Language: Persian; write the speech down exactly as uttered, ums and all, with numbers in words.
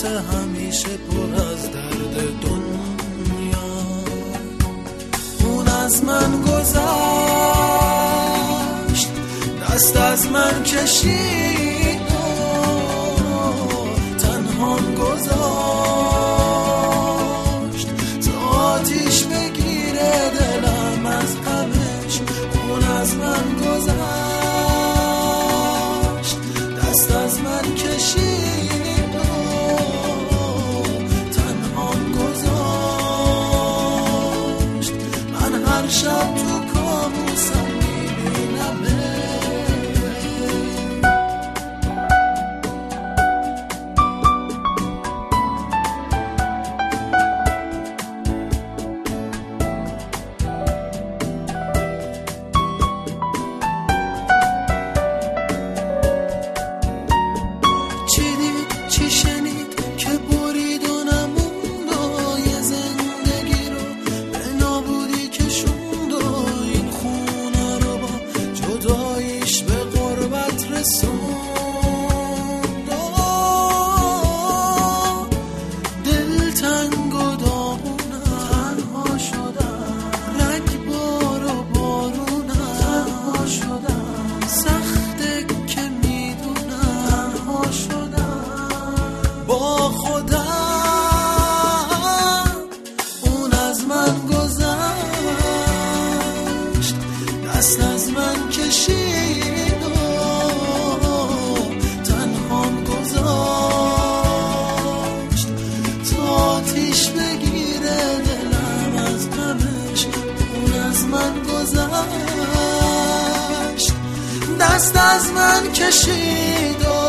مثل همیشه پر از درد دنیا. اون از من گذشت، دست از من کشید و تنهام گذاشت تا آتیش بگیره دلم از غمش. اون از من گذشت، دست از من کشید و تنهام گذاشت. من هر شب تو کابوسم میبینمه. دست از من کشید و تنهام گذاشت تا آتیش بگیره دلم از غمش. اون از من گذشت، دست از من کشید و